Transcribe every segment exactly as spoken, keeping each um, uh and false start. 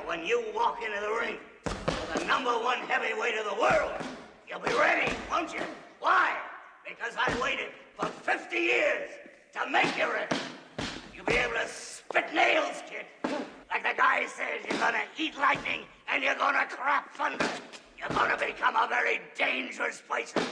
when you walk into the ring with the number one heavyweight of the world, you'll be ready, won't you? Why? Because I waited for fifty years to make you ready. You'll be able to spit nails, kid. Like the guy says, you're gonna eat lightning and you're gonna crap thunder. You're gonna become a very dangerous person.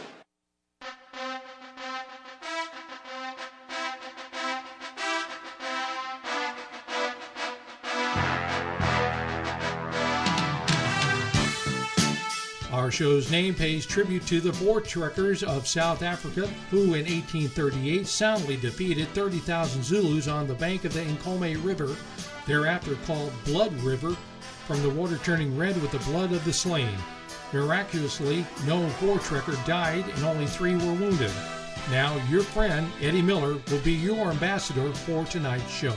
Our show's name pays tribute to the Voortrekkers of South Africa, who in eighteen thirty-eight soundly defeated thirty thousand Zulus on the bank of the Nkomo River, thereafter called Blood River, from the water turning red with the blood of the slain. Miraculously, no Voortrekker died and only three were wounded. Now, your friend, Eddie Miller, will be your ambassador for tonight's show.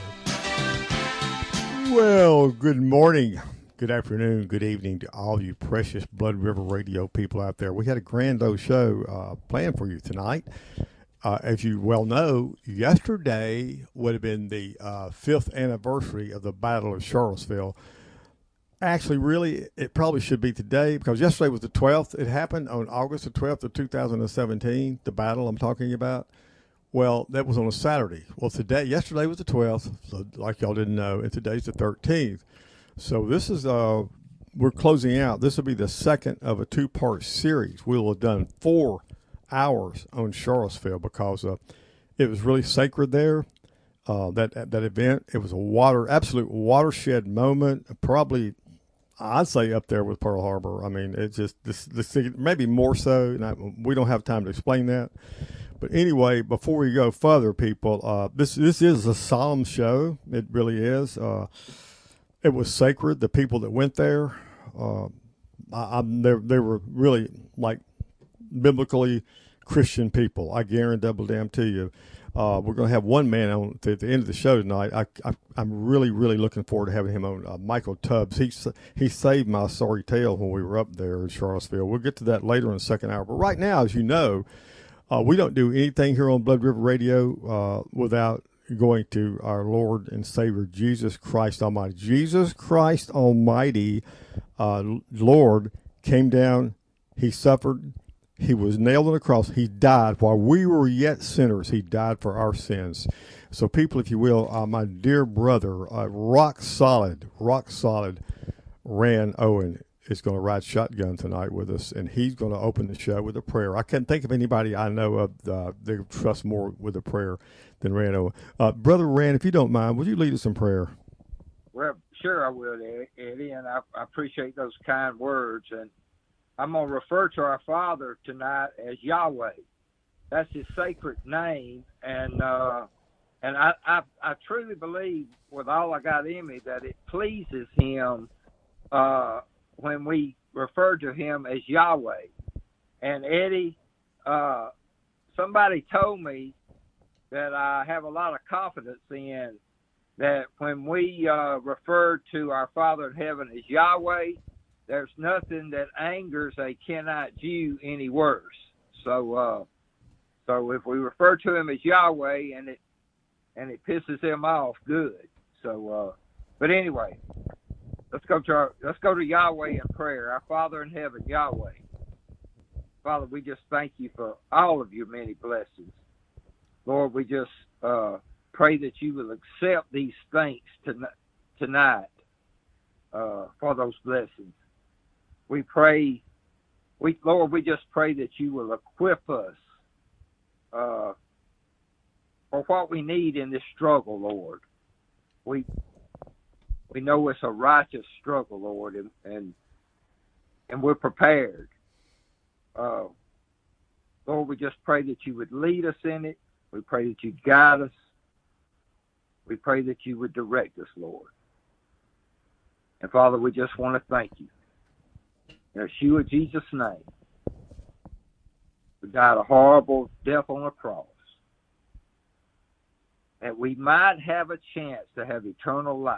Well, good morning, good afternoon, good evening to all you precious Blood River Radio people out there. We had a grand old show uh, planned for you tonight. Uh, as you well know, yesterday would have been the uh, fifth anniversary of the Battle of Charlottesville. Actually, really, it probably should be today because yesterday was the twelfth. It happened on August the twelfth of two thousand seventeen, the battle I'm talking about. Well, that was on a Saturday. Well, today, yesterday was the twelfth, so like y'all didn't know, and today's the thirteenth. So this is, uh, we're closing out. This will be the second of a two-part series. We'll have done four hours on Charlottesville because uh, it was really sacred there. Uh, that that event, it was a water, absolute watershed moment, probably, I'd say up there with Pearl Harbor. I mean, it's just this, this maybe more so. And I, we don't have time to explain that. But anyway, before we go further, people, uh, this this is a solemn show. It really is. Uh, it was sacred. The people that went there, uh, I, I, they, they were really like biblically Christian people. I guarantee double damn to you. Uh, we're going to have one man on at the end of the show tonight. I, I, I'm really, really looking forward to having him on. Uh, Michael Tubbs. He he saved my sorry tail when we were up there in Charlottesville. We'll get to that later in the second hour. But right now, as you know, uh, we don't do anything here on Blood River Radio uh, without going to our Lord and Savior Jesus Christ Almighty. Jesus Christ Almighty, uh, Lord, came down. He suffered. He was nailed on the cross. He died while we were yet sinners. He died for our sins. So, people, if you will, uh, my dear brother, uh, rock solid, rock solid, Rand Owen is going to ride shotgun tonight with us, and he's going to open the show with a prayer. I can't think of anybody I know of uh, that trust more with a prayer than Rand Owen. Uh, Brother Rand, if you don't mind, would you lead us in prayer? Well, sure I will, Eddie, and I, I appreciate those kind words. And I'm going to refer to our Father tonight as Yahweh. That's his sacred name. And uh, and I, I, I truly believe with all I got in me that it pleases him uh, when we refer to him as Yahweh. And Eddie, uh, somebody told me that I have a lot of confidence in that when we uh, refer to our Father in heaven as Yahweh, there's nothing that angers a Kenite Jew any worse. So, uh, so if we refer to him as Yahweh and it and it pisses him off, good. So, uh, but anyway, let's go to our, let's go to Yahweh in prayer. Our Father in heaven, Yahweh. Father, we just thank you for all of your many blessings. Lord, we just uh, pray that you will accept these thanks tonight, tonight uh, for those blessings. We pray, we Lord, we just pray that you will equip us uh, for what we need in this struggle, Lord. We we know it's a righteous struggle, Lord, and and, and we're prepared. Uh, Lord, we just pray that you would lead us in it. We pray that you guide us. We pray that you would direct us, Lord. And Father, we just want to thank you. In Yeshua Jesus' name, who died a horrible death on a cross, that we might have a chance to have eternal life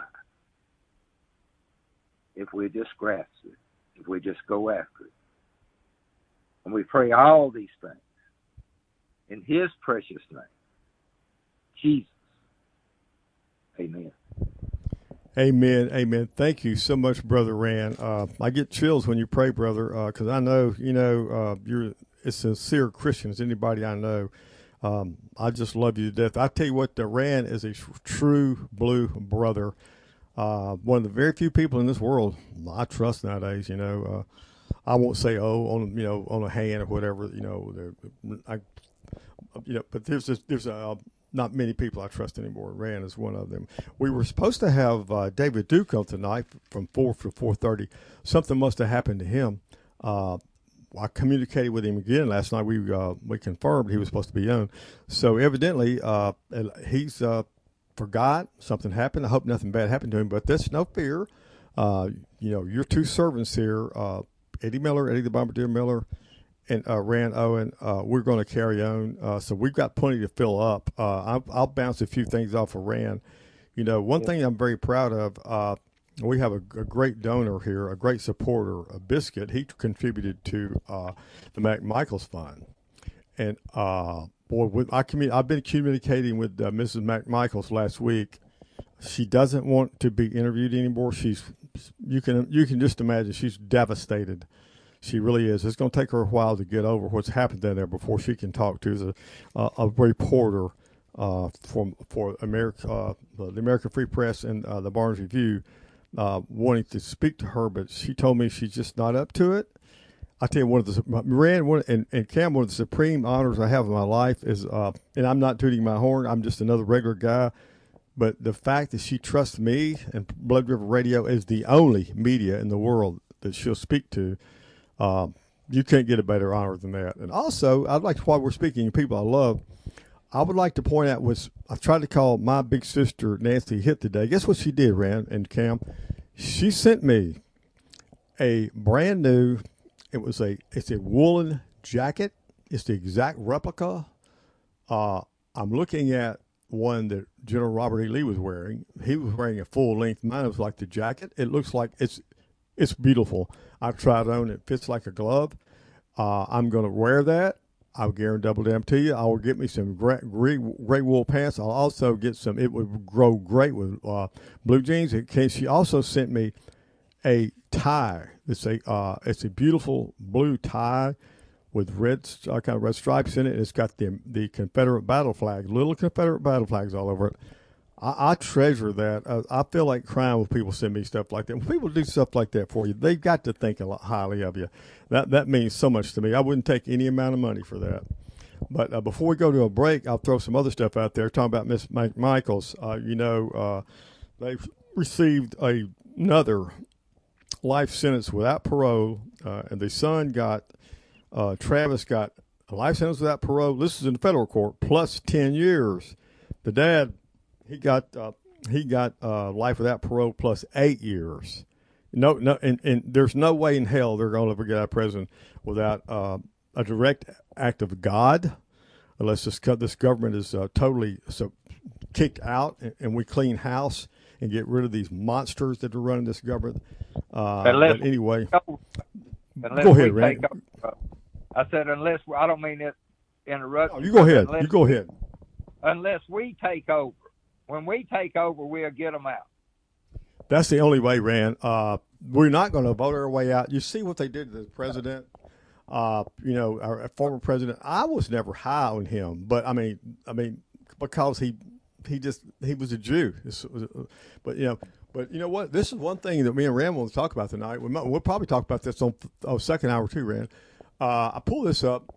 if we just grasp it, if we just go after it. And we pray all these things in his precious name, Jesus. Amen. Amen. Amen. Thank you so much, Brother Rand. Uh, I get chills when you pray, brother, because uh, I know, you know, uh, you're as sincere Christian as anybody I know. Um, I just love you to death. I tell you what, the Rand is a tr- true blue brother. Uh, one of the very few people in this world I trust nowadays, you know. Uh, I won't say, oh, on, you know, on a hand or whatever, you know, I, you know, but there's this, there's a, not many people I trust anymore. Rand is one of them. We were supposed to have uh, David Duke on tonight from four to four thirty. Something must have happened to him. Uh, I communicated with him again last night. We uh, we confirmed he was supposed to be on. So evidently uh, he's uh, forgot. Something happened. I hope nothing bad happened to him. But there's no fear. Uh, you know, your two servants here, uh, Eddie Miller, Eddie the Bombardier Miller, and uh, Rand Owen, uh, we're going to carry on. Uh, so we've got plenty to fill up. Uh, I'll, I'll bounce a few things off of Rand. You know, one thing I'm very proud of, uh, we have a, a great donor here, a great supporter, a Biscuit. He contributed to uh, the McMichaels Fund. And, uh, boy, with, I commun- I've been communicating with uh, Missus McMichaels last week. She doesn't want to be interviewed anymore. She's, you can, you can just imagine she's devastated. She really is. It's going to take her a while to get over what's happened down there before she can talk to a, a, a reporter uh, from for America, uh, the American Free Press and uh, the Barnes Review, uh, wanting to speak to her, but she told me she's just not up to it. I tell you, one of the Rand one and, and Cam, one of the supreme honors I have in my life is, uh, and I'm not tooting my horn. I'm just another regular guy. But the fact that she trusts me and Blood River Radio is the only media in the world that she'll speak to. Um, you can't get a better honor than that. And also, I'd like to, while we're speaking of people I love, I would like to point out what I tried to call my big sister Nancy Hit today. Guess what she did, Rand and Cam? She sent me a brand new, it was a, it's a woolen jacket. It's the exact replica. Uh, I'm looking at one that General Robert E. Lee was wearing. He was wearing a full length. Mine was like the jacket. It looks like it's, It's beautiful. I've tried it on. It fits like a glove. Uh, I'm going to wear that. I'll guarantee double damn to you. I will get me some gray, gray, gray wool pants. I'll also get some. It would grow great with uh, blue jeans. It can, she also sent me a tie. It's a uh, it's a beautiful blue tie with red uh, kind of red stripes in it. It's got the the Confederate battle flag, little Confederate battle flags all over it. I, I treasure that. I, I feel like crying when people send me stuff like that. When people do stuff like that for you, they've got to think a lot highly of you. That that means so much to me. I wouldn't take any amount of money for that. But uh, before we go to a break, I'll throw some other stuff out there. Talking about Miss McMichaels, uh, you know, uh, they've received a, another life sentence without parole, uh, and the son got, uh, Travis got a life sentence without parole. This is in the federal court, plus ten years. The dad, He got uh, he got uh, life without parole plus eight years. No, no, and, and there's no way in hell they're going to ever get out of prison without uh, a direct act of God, unless this this government is uh, totally so kicked out and, and we clean house and get rid of these monsters that are running this government. Uh, unless, but anyway, unless go ahead, we Randy. take over, I said unless I don't mean it interrupt. Oh, you go ahead. Unless, you go ahead. Unless we take over. When we take over, we'll get them out. That's the only way, Rand. Uh, we're not going to vote our way out. You see what they did to the president. Uh, you know, our, our former president. I was never high on him, but I mean, I mean, because he he just he was a Jew. Was, but you know, but you know what? This is one thing that me and Rand want to talk about tonight. We might, we'll probably talk about this on oh, second hour too, Rand. Uh, I pulled this up.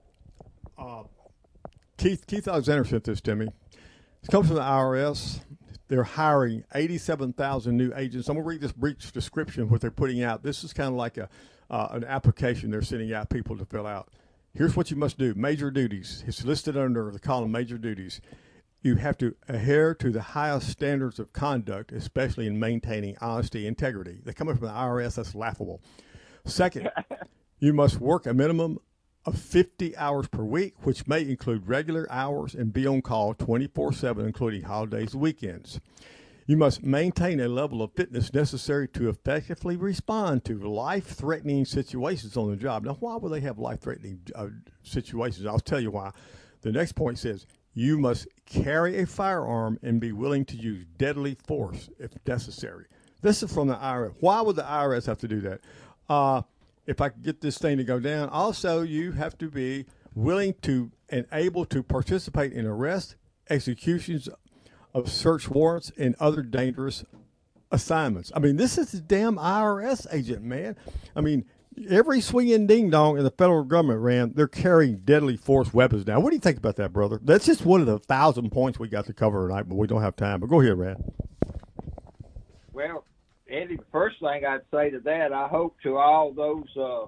Uh, Keith Keith Alexander sent this to me. It comes from the I R S. They're hiring eighty-seven thousand new agents. I'm going to read this brief description of what they're putting out. This is kind of like a uh, an application they're sending out people to fill out. Here's what you must do. Major duties. It's listed under the column major duties. You have to adhere to the highest standards of conduct, especially in maintaining honesty and integrity. They're coming from the I R S. That's laughable. Second, you must work a minimum of fifty hours per week, which may include regular hours, and be on call twenty-four seven, including holidays and weekends. You must maintain a level of fitness necessary to effectively respond to life-threatening situations on the job. Now, why would they have life-threatening uh, situations? I'll tell you why. The next point says, you must carry a firearm and be willing to use deadly force if necessary. This is from the I R S. Why would the I R S have to do that? Uh, if I could get this thing to go down, also you have to be willing to and able to participate in arrests, executions of search warrants, and other dangerous assignments. I mean, this is the damn I R S agent, man. I mean, every swinging ding dong in the federal government, ran, they're carrying deadly force weapons now. What do you think about that, brother? That's just one of the thousand points we got to cover tonight, but we don't have time. But go ahead, Rand. Well, Eddie, the first thing I'd say to that, I hope to all those, uh,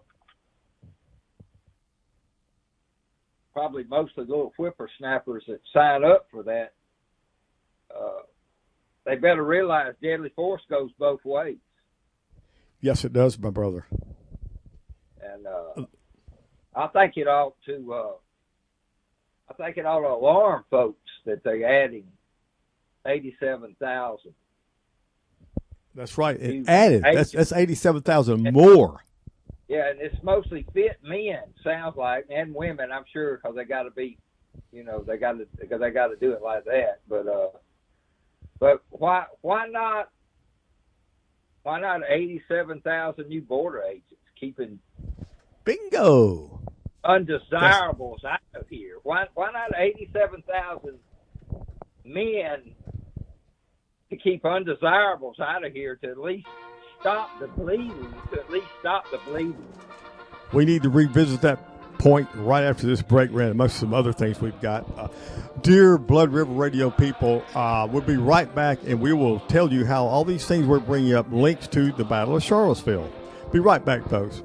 probably mostly little whippersnappers that sign up for that, uh, they better realize deadly force goes both ways. Yes, it does, my brother. And uh, I think it ought to, uh, I think it ought to alarm folks that they're adding eighty-seven thousand. That's right. It added. That's that's eighty-seven thousand more. Yeah, and it's mostly fit men, sounds like, and women, I'm sure, because they got to be, you know, they got to because they got to do it like that. But uh, but why why not why not eighty-seven thousand new border agents keeping bingo undesirables that's... out of here? Why why not eighty-seven thousand men to keep undesirables out of here to at least stop the bleeding, to at least stop the bleeding? We need to revisit that point right after this break, Rand, amongst some other things we've got. Uh, dear Blood River Radio people, uh, we'll be right back, and we will tell you how all these things we're bringing up links to the Battle of Charlottesville. Be right back, folks.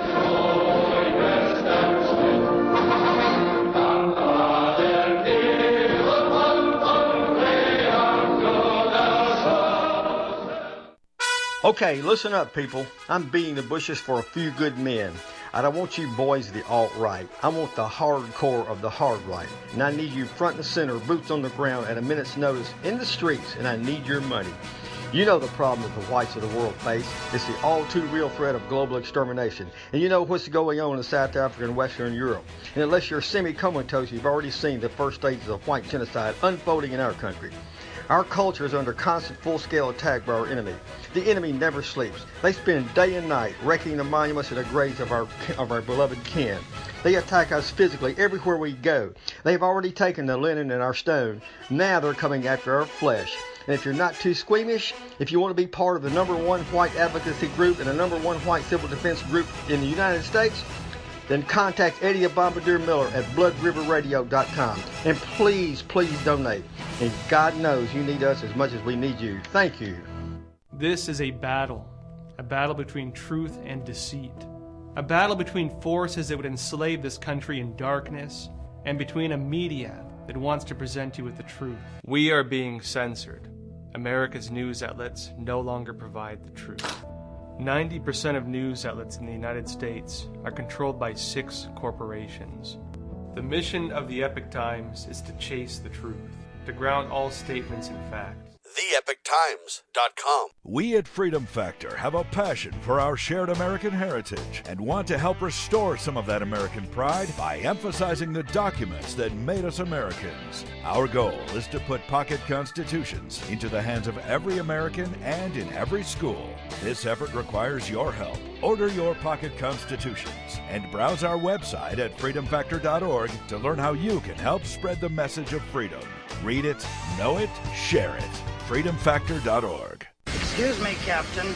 Okay, listen up, people. I'm beating the bushes for a few good men. I don't want you boys the alt-right. I want the hardcore of the hard right. And I need you front and center, boots on the ground at a minute's notice in the streets, and I need your money. You know the problem that the whites of the world face. It's the all-too-real threat of global extermination. And you know what's going on in South Africa and Western Europe. And unless you're semi-comatose, you've already seen the first stages of white genocide unfolding in our country. Our culture is under constant full-scale attack by our enemy. The enemy never sleeps. They spend day and night wrecking the monuments and the graves of our of our beloved kin. They attack us physically everywhere we go. They've already taken the linen and our stone. Now they're coming after our flesh. And if you're not too squeamish, if you want to be part of the number one white advocacy group and the number one white civil defense group in the United States, then contact Eddie Bombardier Miller at blood river radio dot com. And please, please donate. And God knows you need us as much as we need you. Thank you. This is a battle. A battle between truth and deceit. A battle between forces that would enslave this country in darkness and between a media that wants to present you with the truth. We are being censored. America's news outlets no longer provide the truth. ninety percent of news outlets in the United States are controlled by six corporations. The mission of the Epoch Times is to chase the truth, to ground all statements in fact. the epoch times dot com. We at Freedom Factor have a passion for our shared American heritage and want to help restore some of that American pride by emphasizing the documents that made us Americans. Our goal is to put pocket constitutions into the hands of every American and in every school. This effort requires your help. Order your pocket constitutions and browse our website at freedom factor dot org to learn how you can help spread the message of freedom. Read it, know it, share it. freedom factor dot org. Excuse me, Captain.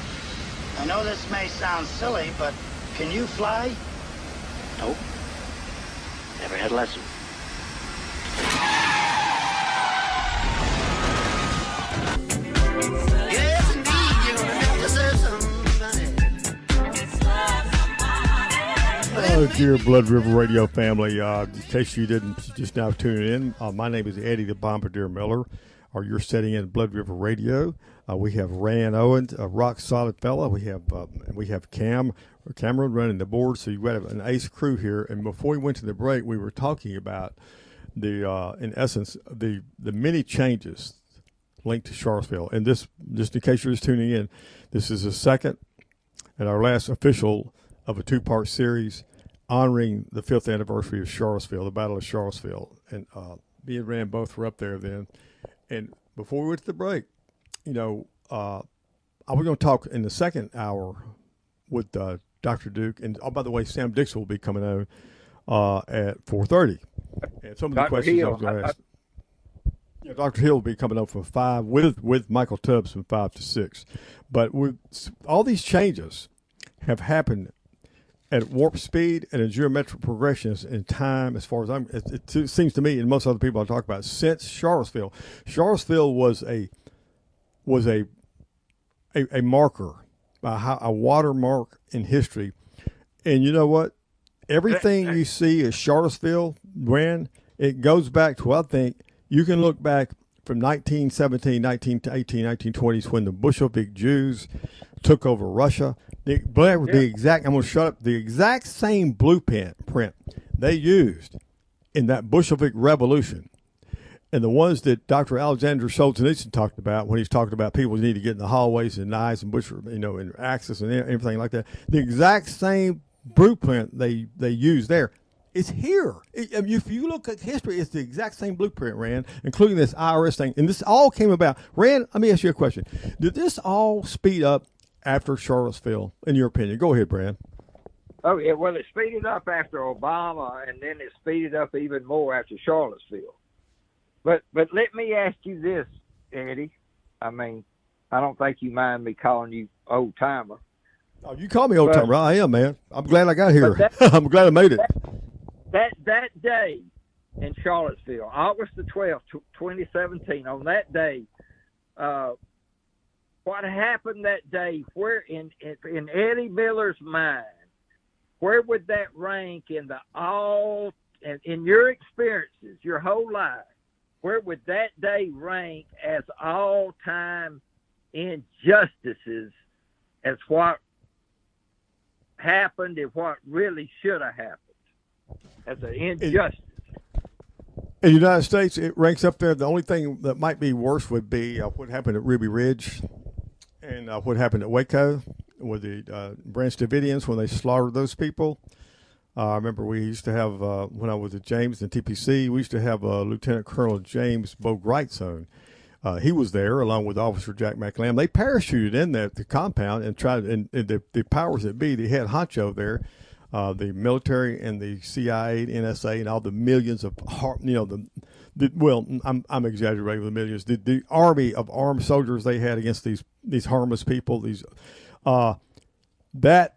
I know this may sound silly, but can you fly? Nope. Never had a lesson. Yes, indeed, you're gonna have to serve somebody. Oh, dear Blood River Radio family, uh, in case you didn't just now tune in, uh, my name is Eddie the Bombardier Miller, or you're sitting in Blood River Radio. Uh, we have Rand Owens, a rock solid fella. We have uh, we have Cam Cameron running the board, so you've got an ace crew here. And before we went to the break, we were talking about the, uh, in essence, the the many changes linked to Charlottesville. And this, just in case you're just tuning in, this is the second and our last official of a two-part series honoring the fifth anniversary of Charlottesville, the Battle of Charlottesville. And uh, me and Rand both were up there then. And before we went to the break, you know, uh, we're going to talk in the second hour with uh, Doctor Duke. And, oh, by the way, Sam Dixon will be coming on uh, at four thirty. And some of the Doctor questions Hill, I was going to I, ask. Yeah, Doctor Hill will be coming up from five with, with Michael Tubbs from five to six. But with all these changes have happened at warp speed and in geometric progressions in time, as far as I'm, it, it seems to me, and most other people I talk about, since Charlottesville. Charlottesville was a was a a, a marker, a, a watermark in history. And you know what? Everything you see at Charlottesville, Rand, it goes back to, I think, you can look back from nineteen seventeen, nineteen eighteen, nineteen twenties when the Bolshevik Jews took over Russia. The, the Yeah. exact, I'm going to shut up, the exact same blueprint print they used in that Bolshevik Revolution, and the ones that Doctor Alexander Solzhenitsyn talked about when he's talking about people who need to get in the hallways and knives and butcher, you know, and axes and everything like that. The exact same blueprint they they use there. It's here. It, I mean, if you look at history, it's the exact same blueprint, Rand, including this I R S thing. And this all came about. Rand, let me ask you a question. Did this all speed up after Charlottesville, in your opinion? Go ahead, Brand. Oh, yeah, well, it speeded up after Obama, and then it speeded up even more after Charlottesville. But but let me ask you this, Eddie. I mean, I don't think you mind me calling you old-timer. Oh, you call me old But- timer. I am, man. I'm glad I got here. But that- I'm glad I made it. That that day in Charlottesville, August the twelfth, twenty seventeen, on that day, uh, what happened that day, where in, in in Eddie Miller's mind, where would that rank in the all, in, in your experiences, your whole life, where would that day rank as all-time injustices as what happened and what really should have happened? As an injustice. In the United States, it ranks up there. The only thing that might be worse would be uh, what happened at Ruby Ridge and uh, what happened at Waco with the uh, Branch Davidians when they slaughtered those people. Uh, I remember we used to have, uh, when I was at James and T P C, we used to have uh, Lieutenant Colonel James Bogrightson. Uh, he was there along with Officer Jack McLam. They parachuted in there at the compound and tried, and, and the, the powers that be, the head honcho there, Uh, the military and the C I A, N S A, and all the millions of, you know, the, the well, I'm I'm exaggerating with the millions. The, the army of armed soldiers they had against these these harmless people, these, uh, that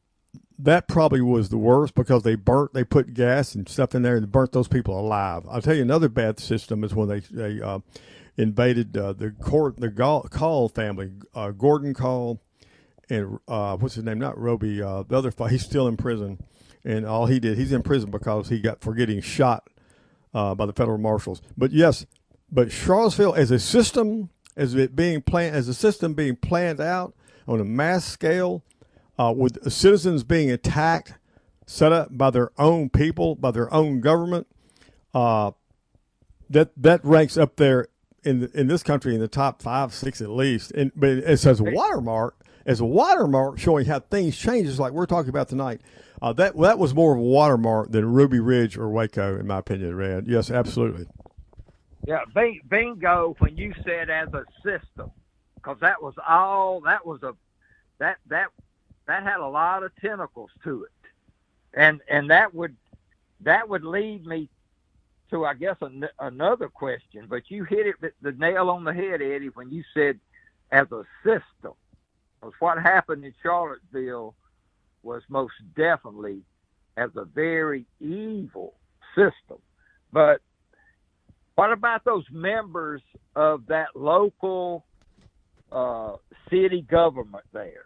that probably was the worst because they burnt, they put gas and stuff in there and burnt those people alive. I'll tell you another bad system is when they they uh, invaded uh, the court, the Call family, uh, Gordon Call. And uh, what's his name? Not Roby. Uh, the other fight. He's still in prison, and all he did, he's in prison because he got for getting shot uh, by the federal marshals. But yes, but Charlottesville as a system, as it being planned, as a system being planned out on a mass scale, uh, with citizens being attacked, set up by their own people, by their own government, uh, that that ranks up there in the, in this country in the top five, six at least. And but it says a watermark. As a watermark showing how things change, just like we're talking about tonight. Uh, that that was more of a watermark than Ruby Ridge or Waco, in my opinion, Rand. Yes, absolutely. Yeah, bingo when you said as a system, because that was all, that was a, that, that, that had a lot of tentacles to it. And, and that would, that would lead me to, I guess, an, another question, but you hit it the nail on the head, Eddie, when you said as a system. What happened in Charlottesville was most definitely as a very evil system. But what about those members of that local uh, city government there?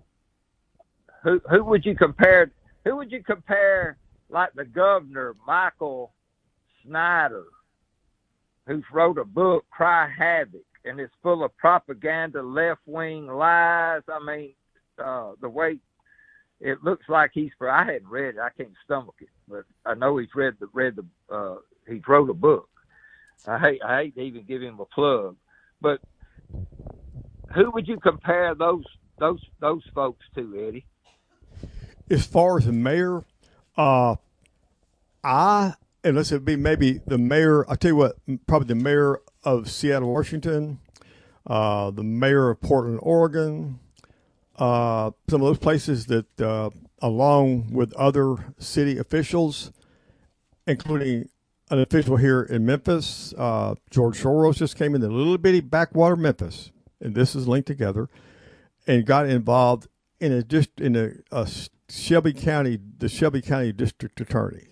Who who would you compare? Who would you compare like the governor, Michael Snyder, who's wrote a book, Cry Havoc? And it's full of propaganda, left-wing lies. I mean, uh, the way it looks like he's, for I hadn't read it. I can't stomach it, but I know he's read the, read the, uh, he wrote a book. I hate, I hate to even give him a plug, but who would you compare those, those, those folks to, Eddie? As far as the mayor, uh, I, unless it be maybe the mayor, I'll tell you what, probably the mayor of Seattle, Washington, uh, the mayor of Portland, Oregon, uh, some of those places that, uh, along with other city officials, including an official here in Memphis, uh, George Soros just came in the little bitty backwater Memphis, and this is linked together, and got involved in a just in a, a Shelby County, the Shelby County District Attorney,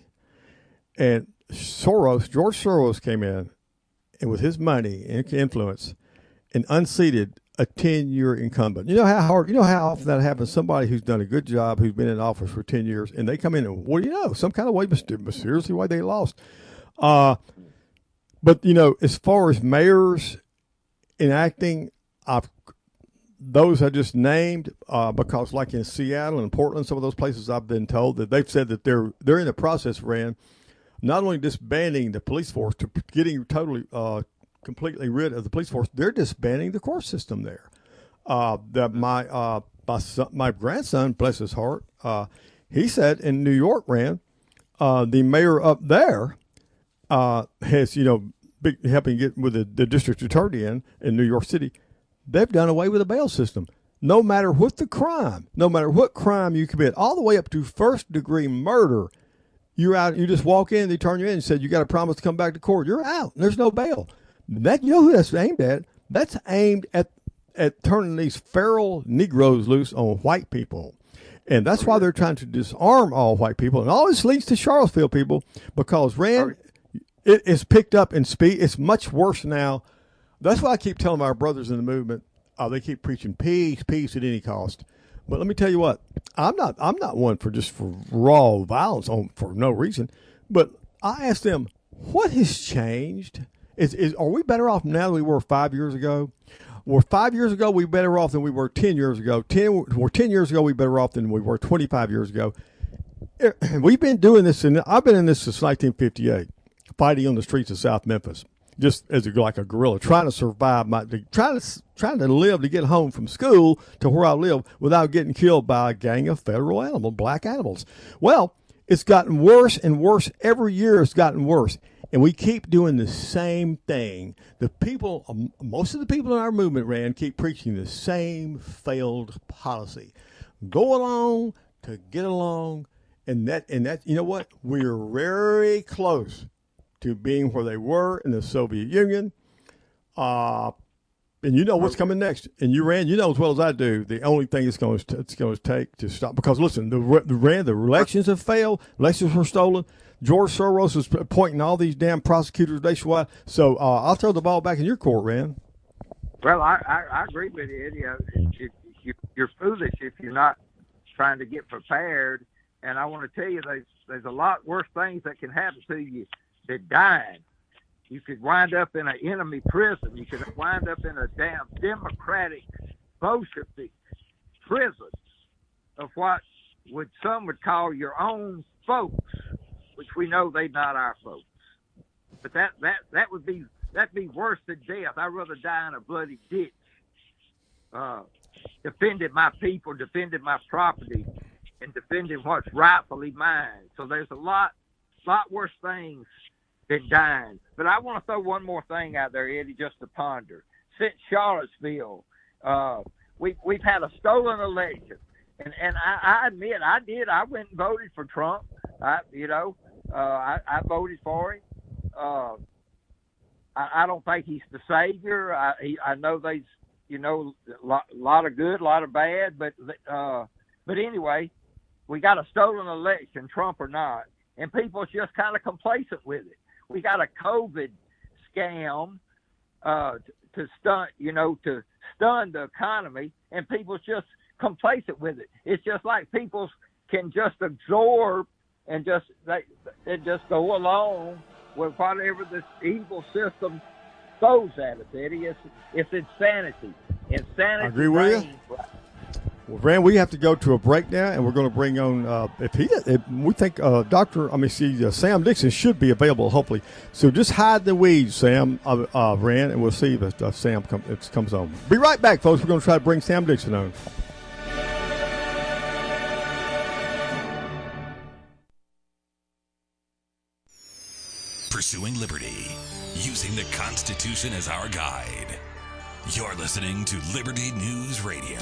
and Soros, George Soros came in, and with his money and influence, and unseated a ten-year incumbent. You know how hard, you know how often that happens? Somebody who's done a good job, who's been in office for ten years, and they come in and, what do you know? Some kind of way, mysteriously, why they lost. Uh, but, you know, as far as mayors enacting, I've, those I just named, uh, because like in Seattle and Portland, some of those places I've been told that they've said that they're they're in the process, Rand, not only disbanding the police force to getting totally uh, completely rid of the police force, they're disbanding the court system there. Uh, that my uh, my son, my grandson, bless his heart, uh, he said in New York, Rand, uh, the mayor up there uh, has you know big, helping get with the, the district attorney in in New York City. They've done away with the bail system. No matter what the crime, no matter what crime you commit, all the way up to first degree murder, you're out. You just walk in, they turn you in and said you got to promise to come back to court. You're out. There's no bail. That, you know who that's aimed at? That's aimed at at turning these feral Negroes loose on white people. And that's why they're trying to disarm all white people. And all this leads to Charlottesville, people, because, Rand, it is picked up in speed. It's much worse now. That's why I keep telling our brothers in the movement, uh, they keep preaching peace, peace at any cost. But let me tell you what, I'm not I'm not one for just for raw violence on for no reason. But I ask them, what has changed? Is, is are we better off now than we were five years ago? Were five years ago we better off than we were ten years ago? Ten were ten years ago we better off than we were twenty-five years ago. We've been doing this, and I've been in this since nineteen fifty-eight, fighting on the streets of South Memphis, just as a, like a guerrilla, trying to survive, my trying to trying to live to get home from school to where I live without getting killed by a gang of federal animal, black animals. Well, it's gotten worse and worse every year. It's gotten worse. And we keep doing the same thing. The people, most of the people in our movement, Rand, keep preaching the same failed policy. Go along to get along. And that, and that, you know what? We're very close to being where they were in the Soviet Union. Uh, and you know what's coming next. And you, Rand, you know as well as I do, the only thing it's going to, it's going to take to stop. Because, listen, the, the Rand, the elections have failed. Elections were stolen. George Soros is appointing all these damn prosecutors nationwide. So uh, I'll throw the ball back in your court, Rand. Well, I, I, I agree with you, Eddie. If, if you're foolish if you're not trying to get prepared. And I want to tell you, there's, there's a lot worse things that can happen to you than dying. You could wind up in an enemy prison. You could wind up in a damn democratic, Bolshevik prison of what would some would call your own folks, which we know they're not our folks. But that, that, that would be that'd be worse than death. I'd rather die in a bloody ditch, uh, defending my people, defending my property, and defending what's rightfully mine. So there's a lot, lot worse things than dying. But I want to throw one more thing out there, Eddie, just to ponder. Since Charlottesville, uh, we, we've had a stolen election. And, and I, I admit, I did. I went and voted for Trump. I, you know, uh, I, I voted for him. Uh, I, I don't think he's the savior. I, he, I know there's, you know, a lot, lot of good, a lot of bad. But, uh, but anyway, we got a stolen election, Trump or not, and people's just kind of complacent with it. We got a COVID scam uh, to, to stun, you know, to stun the economy, and people's just complacent with it. It's just like people can just absorb and just they, they just go along with whatever this evil system throws at us, Eddie. It's, it's insanity. Insanity. I agree with you. Well, Rand, we have to go to a break now, and we're going to bring on, uh, if he, if we think uh, Doctor, I mean, see, uh, Sam Dixon should be available, hopefully. So just hide the weeds, Sam, uh, uh, Rand, and we'll see if uh, Sam come, it comes on. Be right back, folks. We're going to try to bring Sam Dixon on. Pursuing liberty, using the Constitution as our guide. You're listening to Liberty News Radio.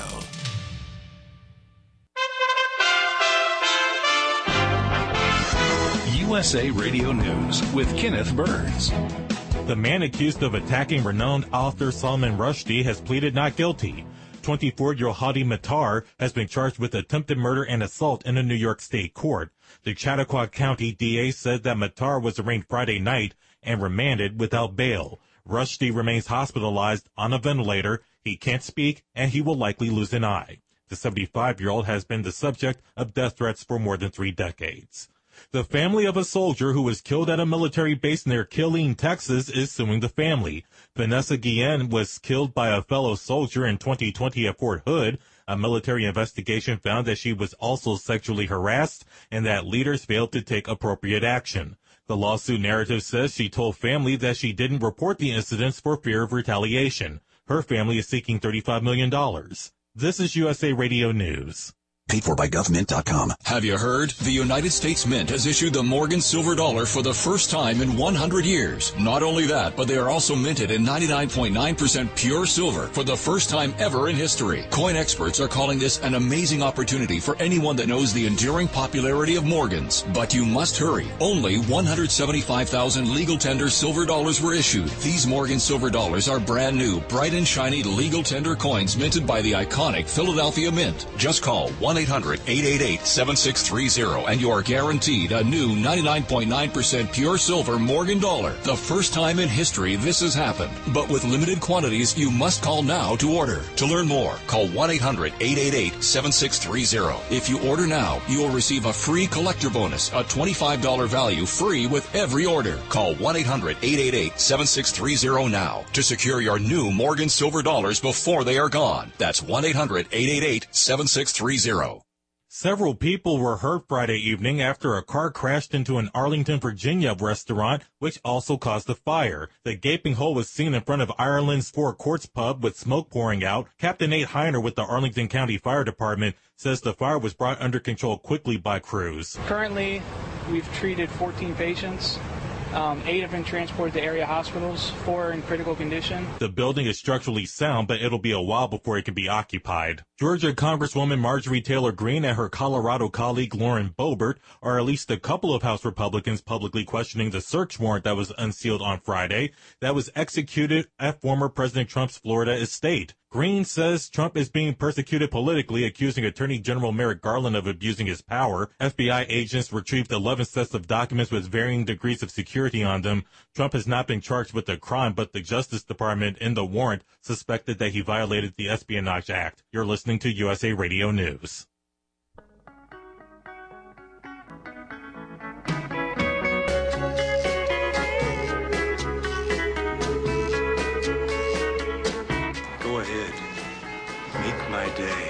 U S A Radio News with Kenneth Burns. The man accused of attacking renowned author Salman Rushdie has pleaded not guilty. twenty-four-year-old Hadi Matar has been charged with attempted murder and assault in a New York State court. The Chautauqua County D A said that Matar was arraigned Friday night and remanded without bail. Rushdie remains hospitalized on a ventilator. He can't speak, and he will likely lose an eye. The seventy-five-year-old has been the subject of death threats for more than three decades. The family of a soldier who was killed at a military base near Killeen, Texas, is suing the family. Vanessa Guillen was killed by a fellow soldier in twenty twenty at Fort Hood. A military investigation found that she was also sexually harassed and that leaders failed to take appropriate action. The lawsuit narrative says she told family that she didn't report the incidents for fear of retaliation. Her family is seeking thirty-five million dollars. This is U S A Radio News. Paid for by government dot com. Have you heard? The United States Mint has issued the Morgan Silver Dollar for the first time in one hundred years. Not only that, but they are also minted in ninety-nine point nine percent pure silver for the first time ever in history. Coin experts are calling this an amazing opportunity for anyone that knows the enduring popularity of Morgans. But you must hurry. Only one hundred seventy-five thousand legal tender silver dollars were issued. These Morgan Silver Dollars are brand new, bright and shiny legal tender coins minted by the iconic Philadelphia Mint. Just call one eight hundred eight eight eight seven six three zero and you're guaranteed a new ninety-nine point nine percent pure silver Morgan dollar. The first time in history this has happened. But with limited quantities, you must call now to order. To learn more, call one eight hundred eight eight eight seven six three zero. If you order now, you will receive a free collector bonus, a twenty-five dollars value free with every order. Call one eight hundred eight eight eight seven six three zero now to secure your new Morgan Silver Dollars before they are gone. That's one eight hundred eight eight eight seven six three zero. Several people were hurt Friday evening after a car crashed into an Arlington, Virginia restaurant, which also caused a fire. The gaping hole was seen in front of Ireland's Four Courts pub with smoke pouring out. Captain Nate Heiner with the Arlington County Fire Department says the fire was brought under control quickly by crews. Currently, we've treated fourteen patients. Um, eight have been transported to area hospitals, four are in critical condition. The building is structurally sound, but it'll be a while before it can be occupied. Georgia Congresswoman Marjorie Taylor Greene and her Colorado colleague Lauren Boebert are at least a couple of House Republicans publicly questioning the search warrant that was unsealed on Friday that was executed at former President Trump's Florida estate. Greene says Trump is being persecuted politically, accusing Attorney General Merrick Garland of abusing his power. F B I agents retrieved eleven sets of documents with varying degrees of security on them. Trump has not been charged with the crime, but the Justice Department in the warrant suspected that he violated the Espionage Act. You're listening to U S A Radio News. Go ahead. Make my day.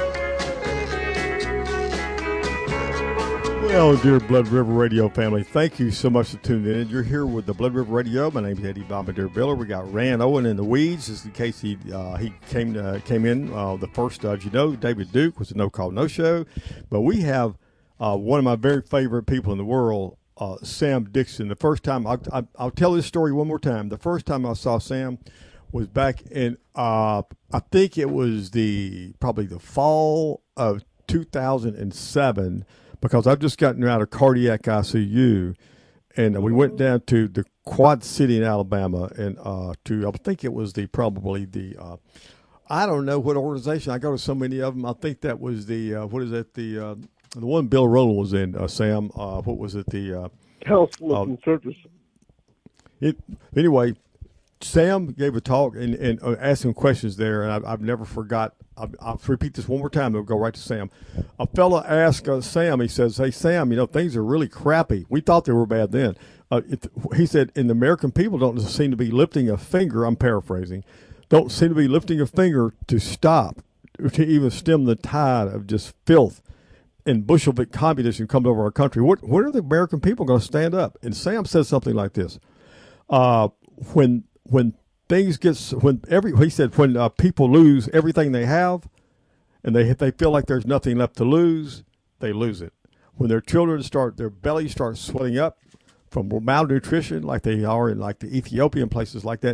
Well, dear Blood River Radio family, thank you so much for tuning in. You're here with the Blood River Radio. My name is Eddie Bombardier Biller. We got Rand Owen in the weeds, just in case he uh, he came uh, came in uh, the first. Uh, as you know, David Duke was a No Call No Show, but we have uh, one of my very favorite people in the world, uh, Sam Dixon. The first time I'll, I'll, I'll tell this story one more time. The first time I saw Sam was back in uh, I think it was the probably the fall of two thousand seven. Because I've just gotten out of cardiac I C U, and we went down to the Quad City in Alabama, and uh, to I think it was the probably the uh, I don't know what organization. I go to so many of them. I think that was the uh, what is it the uh, the one Bill Rowland was in. Uh, Sam, uh, what was it the uh, Health and uh, Service. It anyway. Sam gave a talk and, and uh, asked some questions there, and I've, I've never forgot. I'll, I'll repeat this one more time. I'll go right to Sam. A fella asked uh, Sam, he says, hey, Sam, you know, things are really crappy. We thought they were bad then. Uh, it, he said, and the American people don't seem to be lifting a finger, I'm paraphrasing, don't seem to be lifting a finger to stop, to even stem the tide of just filth and Bolshevik communism coming over our country. What, what are the American people going to stand up? And Sam said something like this. Uh, when... When things get, when every, he said, when uh, people lose everything they have, and they they feel like there's nothing left to lose, they lose it. When their children start, their bellies start swelling up from malnutrition, like they are in like the Ethiopian places like that,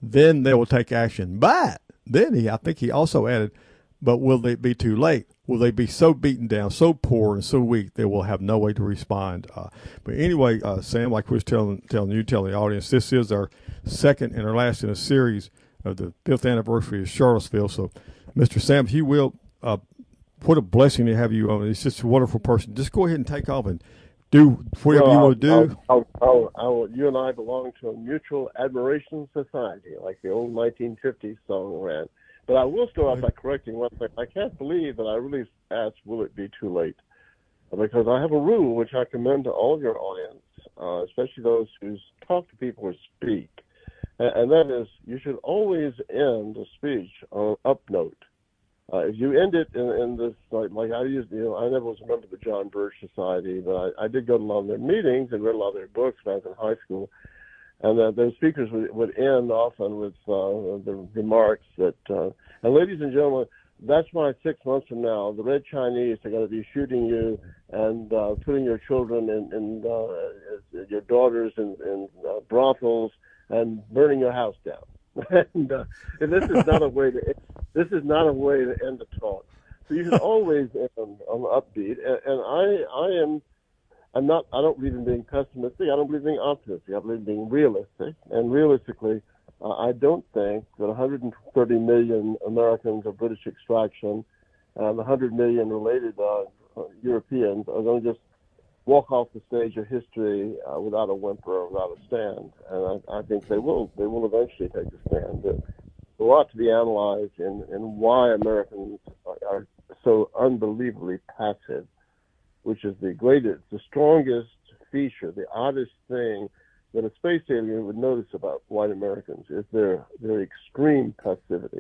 then they will take action. But then he, I think he also added, but will they be too late? Will they be so beaten down, so poor and so weak, they will have no way to respond? Uh, but anyway, uh, Sam, like we was telling, telling you, telling the audience, this is our second and our last in a series of the fifth anniversary of Charlottesville. So, Mister Sam, he will, uh, what a blessing to have you on. He's just a wonderful person. Just go ahead and take off and do whatever well, you want to do. I'll, I'll, I'll, I'll, you and I belong to a mutual admiration society, like the old nineteen fifties song ran. But I will start off by correcting one thing. I can't believe that I really asked, will it be too late? Because I have a rule which I commend to all your audience, uh, especially those who talk to people or speak. And, and that is, you should always end a speech on an up note. Uh, if you end it in, in this, like, like I used, you know, I never was a member of the John Birch Society, but I, I did go to a lot of their meetings and read a lot of their books when I was in high school. And uh, the speakers would, would end often with uh, the remarks that, uh, and ladies and gentlemen, that's why six months from now, the Red Chinese are going to be shooting you and uh, putting your children and in, uh, your daughters in, in uh, brothels and burning your house down. and, uh, and this is not a way to this is not a way to end a talk. So you should always end on, on upbeat. And, and I I am. I'm not, I don't believe in being pessimistic. I don't believe in being optimistic. I believe in being realistic. And realistically, uh, I don't think that one hundred thirty million Americans of British extraction and one hundred million related uh, Europeans are going to just walk off the stage of history uh, without a whimper or without a stand. And I, I think they will. They will eventually take a stand. There's a lot to be analyzed in, in why Americans are, are so unbelievably passive, which is the greatest, the strongest feature, the oddest thing that a space alien would notice about white Americans is their their extreme passivity.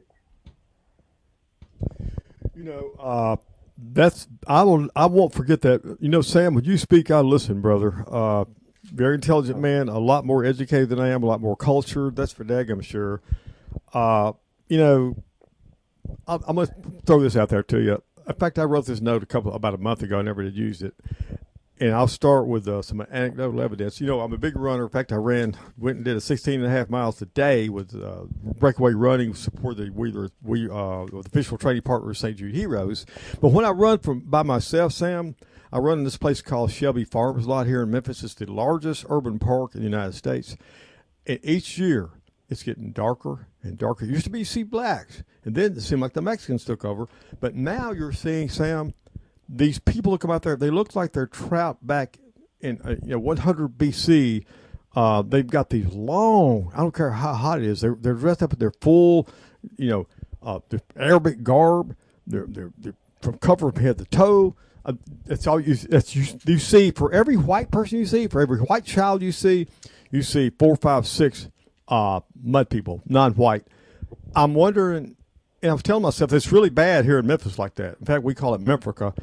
You know, uh, that's I will I won't forget that. You know, Sam, when you speak, I listen, brother. Uh, very intelligent man, a lot more educated than I am, a lot more cultured. That's for daggum sure. Uh, you know, I, I'm gonna throw this out there to you. In fact, I wrote this note a couple about a month ago. I never did use it, and I'll start with uh, some anecdotal evidence. You know, I'm a big runner. In fact, I ran, went and did a sixteen and a half miles a day with uh, breakaway running, support the we we uh, the official training partner of Saint Jude Heroes. But when I run from by myself, Sam, I run in this place called Shelby Farms lot here in Memphis. It's the largest urban park in the United States, and each year it's getting darker and darker. It used to be you see blacks, and then it seemed like the Mexicans took over. But now you're seeing, Sam, these people that come out there, they look like they're trapped back in uh, you know one hundred B C. Uh, they've got these long, I don't care how hot it is, they're, they're dressed up in their full, you know, uh, the Arabic garb. They're, they're, they're from cover from head to toe. Uh, that's all you, that's you, you see. For every white person you see, for every white child you see, you see four, five, six Uh, mud people, non-white. I'm wondering, and I was telling myself, it's really bad here in Memphis like that. In fact, we call it Memphrica.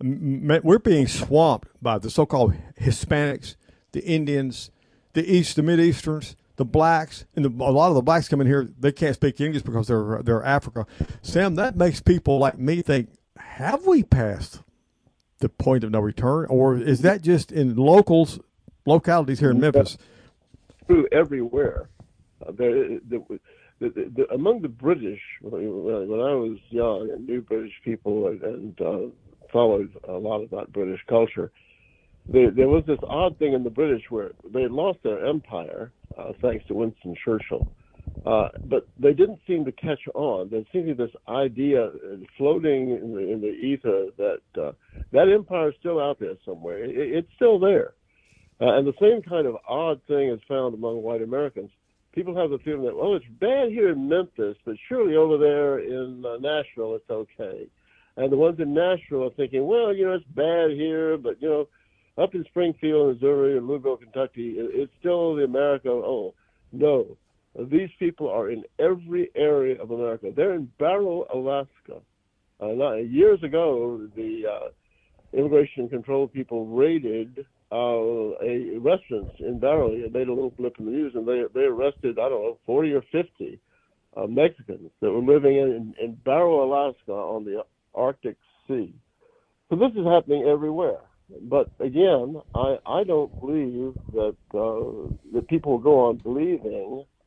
We're being swamped by the so-called Hispanics, the Indians, the East, the Mideasterns, the blacks, and the, a lot of the blacks come in here, they can't speak English because they're they're Africa. Sam, that makes people like me think, have we passed the point of no return, or is that just in locals, localities here in Memphis? True everywhere. Uh, there, the, the, the, the, among the British, when I was young and knew British people and, and uh, followed a lot about British culture, there, there was this odd thing in the British where they had lost their empire, uh, thanks to Winston Churchill, uh, but they didn't seem to catch on. There seemed to be this idea floating in the, in the ether that uh, that empire is still out there somewhere. It, it's still there. Uh, and the same kind of odd thing is found among white Americans. People have the feeling that, well, it's bad here in Memphis, but surely over there in uh, Nashville it's okay. And the ones in Nashville are thinking, well, you know, it's bad here, but, you know, up in Springfield, Missouri, or Louisville, Kentucky, it, it's still the America. Oh, no. These people are in every area of America. They're in Barrow, Alaska. Uh, not, years ago, the uh, immigration control people raided Uh, a restaurant in Barrow. It made a little blip in the news, and they they arrested, I don't know, forty or fifty uh, Mexicans that were living in, in Barrow, Alaska on the Arctic Sea. So this is happening everywhere. But again, I, I don't believe that uh, that people go on believing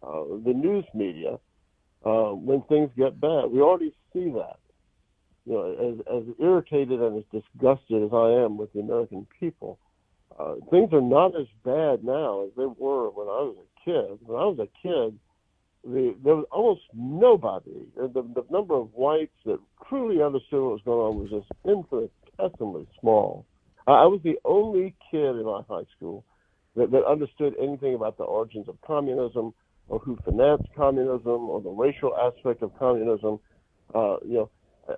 uh, the news media uh, when things get bad. We already see that. You know, as, as irritated and as disgusted as I am with the American people, uh, things are not as bad now as they were when I was a kid. When I was a kid, the, there was almost nobody. The, the number of whites that truly understood what was going on was just infinitesimally small. I, I was the only kid in my high school that, that understood anything about the origins of communism, or who financed communism, or the racial aspect of communism. Uh, you know,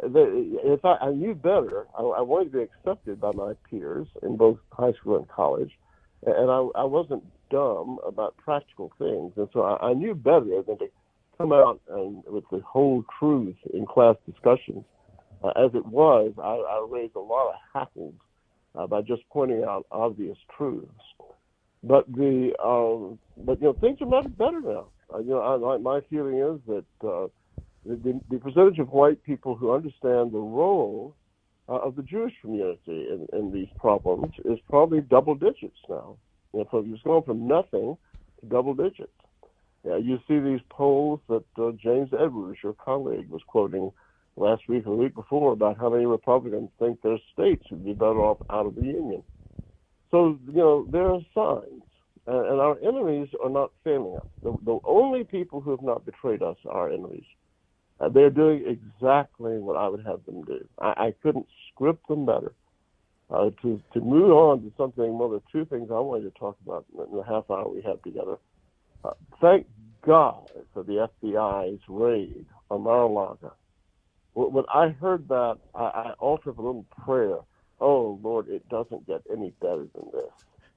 if I, I knew better, I, I wanted to be accepted by my peers in both high school and college, and I, I wasn't dumb about practical things, and so I, I knew better than to come out and with the whole truth in class discussions. Uh, as it was, I, I raised a lot of hackles uh, by just pointing out obvious truths. But the um, but you know things are much better now. Uh, you know, I, my feeling is that uh, the, the percentage of white people who understand the role uh, of the Jewish community in, in these problems is probably double digits now. You know, so it's going from nothing to double digits. Yeah, you see these polls that uh, James Edwards, your colleague, was quoting last week or the week before about how many Republicans think their states would be better off out of the Union. So, you know, there are signs, and, and our enemies are not failing us. The, the only people who have not betrayed us are our enemies. Uh, they're doing exactly what I would have them do. I, I couldn't script them better. Uh, to, to move on to something, well, there are two things I wanted to talk about in the half hour we have together. Uh, thank God for the F B I's raid on Mar-a-Lago. When I heard that, I, I offered a little prayer. Oh, Lord, it doesn't get any better than this.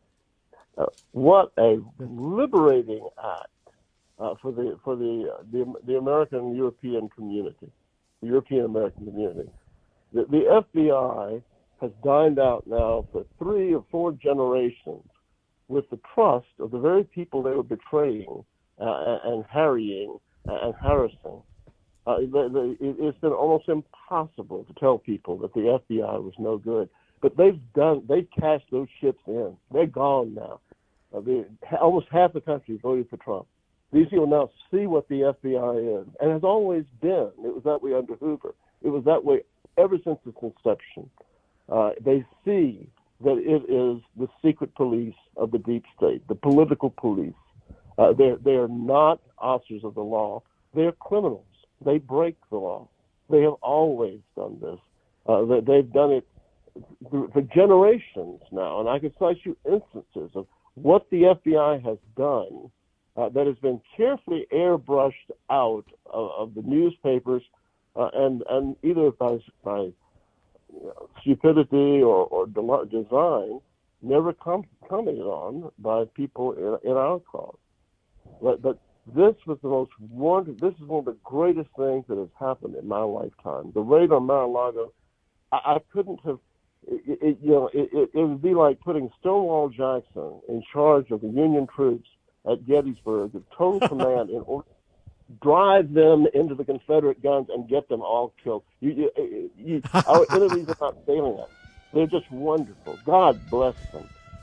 Uh, what a liberating act uh, for the for the, uh, the the American European community, the European American community. The, the F B I has dined out now for three or four generations with the trust of the very people they were betraying uh, and harrying and harassing. Uh, the, the, it, it's been almost impossible to tell people that the F B I was no good, but they've done. They've cashed those ships in. They're gone now. Uh, the, almost half the country voted for Trump. These people now see what the F B I is, and has always been. It was that way under Hoover. It was that way ever since its inception. Uh, they see that it is the secret police of the deep state, the political police. Uh, they're, they are not officers of the law. They're criminals. They break the law. They have always done this. Uh, they, they've done it for generations now, and I can cite you instances of what the F B I has done uh, that has been carefully airbrushed out of, of the newspapers uh, and, and either by, by you know, stupidity or, or de- design, never com- commented on by people in, in our cause. But, but this was the most wonderful, this is one of the greatest things that has happened in my lifetime. The raid on Mar-a-Lago, I, I couldn't have, it, it, you know, it, it, it would be like putting Stonewall Jackson in charge of the Union troops at Gettysburg with total command in order to drive them into the Confederate guns and get them all killed. You, you, you, our enemies are not failing us. They're just wonderful. God bless them.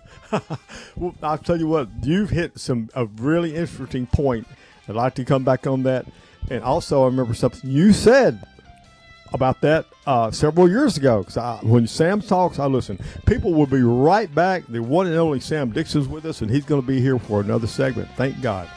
Well, I'll tell you what, you've hit some a really interesting point. I'd like to come back on that. And also, I remember something you said about that uh, several years ago. Because when Sam talks, I listen. People will be right back. The one and only Sam Dixon's with us, and he's going to be here for another segment. Thank God.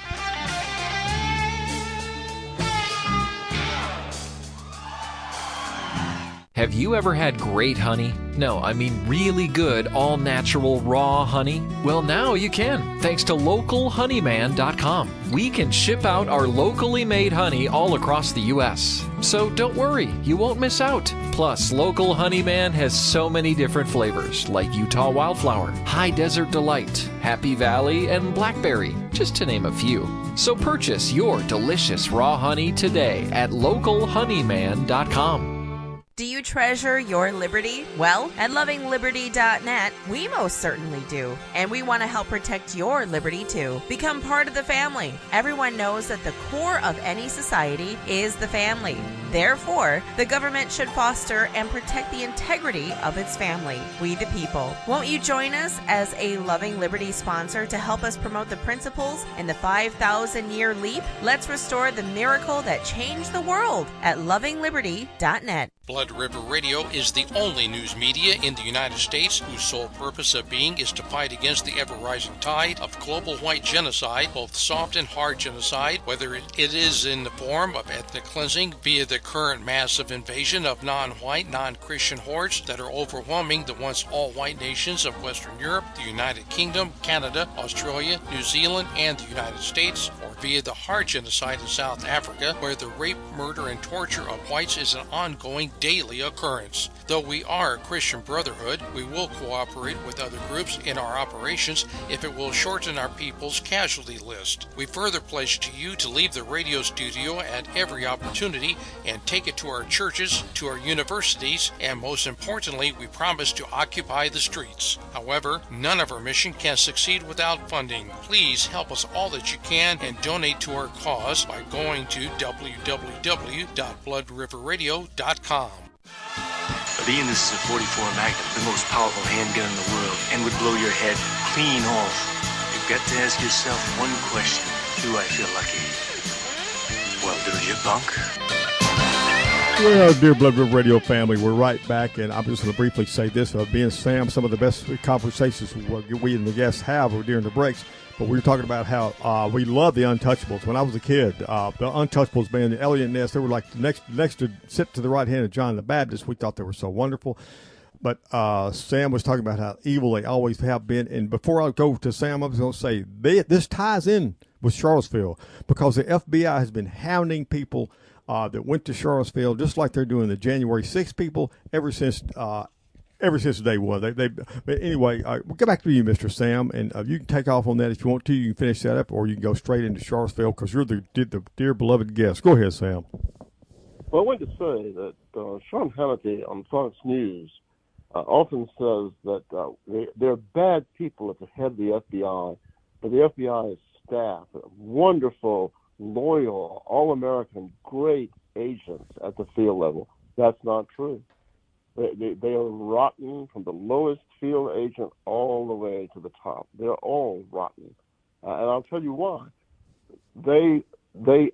Have you ever had great honey? No, I mean really good, all-natural, raw honey? Well, now you can, thanks to local honeyman dot com. We can ship out our locally made honey all across the U S So don't worry, you won't miss out. Plus, Local Honeyman has so many different flavors, like Utah Wildflower, High Desert Delight, Happy Valley, and Blackberry, just to name a few. So purchase your delicious raw honey today at local honeyman dot com. Do you treasure your liberty? Well, at loving liberty dot net, we most certainly do. And we want to help protect your liberty too. Become part of the family. Everyone knows that the core of any society is the family. Therefore, the government should foster and protect the integrity of its family, we the people. Won't you join us as a Loving Liberty sponsor to help us promote the principles in the five thousand year leap? Let's restore the miracle that changed the world at loving liberty dot net. Blood River Radio is the only news media in the United States whose sole purpose of being is to fight against the ever-rising tide of global white genocide, both soft and hard genocide, whether it is in the form of ethnic cleansing via the current massive invasion of non-white, non-Christian hordes that are overwhelming the once all-white nations of Western Europe, the United Kingdom, Canada, Australia, New Zealand, and the United States, or via the hard genocide in South Africa, where the rape, murder, and torture of whites is an ongoing daily occurrence. Though we are a Christian brotherhood, we will cooperate with other groups in our operations if it will shorten our people's casualty list. We further pledge to you to leave the radio studio at every opportunity and take it to our churches, to our universities, and most importantly, we promise to occupy the streets. However, none of our mission can succeed without funding. Please help us all that you can and donate to our cause by going to w w w dot blood river radio dot com. Being this is a forty-four Magnum, the most powerful handgun in the world, and would blow your head clean off, you've got to ask yourself one question. Do I feel lucky? Well, do you, punk? Well, dear Blood River Radio family, we're right back, and I'm just going to briefly say this. Uh, me and Sam, some of the best conversations we and the guests have are during the breaks, but we were talking about how uh, we love the Untouchables. When I was a kid, uh, the Untouchables band, the Elliot Ness, they were like next next to sit to the right hand of John the Baptist. We thought they were so wonderful. But uh, Sam was talking about how evil they always have been. And before I go to Sam, I was going to say they, this ties in with Charlottesville because the F B I has been hounding people Uh, that went to Charlottesville, just like they're doing the January sixth people ever since uh, ever since day one. They, they, but anyway, uh, we'll get back to you, Mister Sam, and uh, you can take off on that if you want to. You can finish that up, or you can go straight into Charlottesville because you're the, the dear beloved guest. Go ahead, Sam. Well, I wanted to say that uh, Sean Hannity on Fox News uh, often says that uh, they, there are bad people at the head of the F B I, but the F B I staff, wonderful, loyal, all-American, great agents at the field level. That's not true. They, they, they are rotten from the lowest field agent all the way to the top. They're all rotten. Uh, and I'll tell you why. They they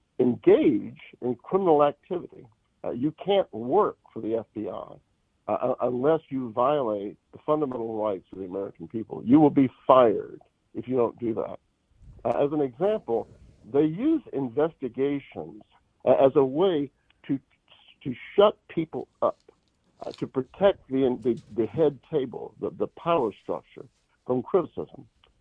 engage in criminal activity. Uh, you can't work for the F B I uh, unless you violate the fundamental rights of the American people. You will be fired if you don't do that. Uh, as an example, they use investigations uh, as a way to to shut people up, uh, to protect the, the the head table, the, the power structure, from criticism.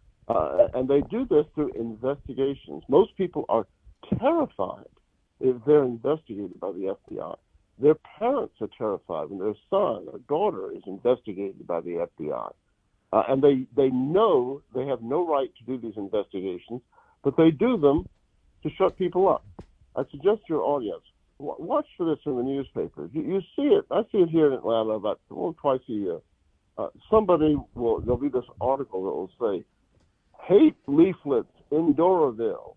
Uh, and they do this through investigations. Most people are terrified if they're investigated by the F B I. Their parents are terrified when their son or daughter is investigated by the F B I. Uh, and they, they know they have no right to do these investigations, but they do them to shut people up. I suggest your audience, w- watch for this in the newspaper. You, you see it. I see it here in Atlanta about well, twice a year. Uh, somebody will, there'll be this article that will say, hate leaflets in Doraville,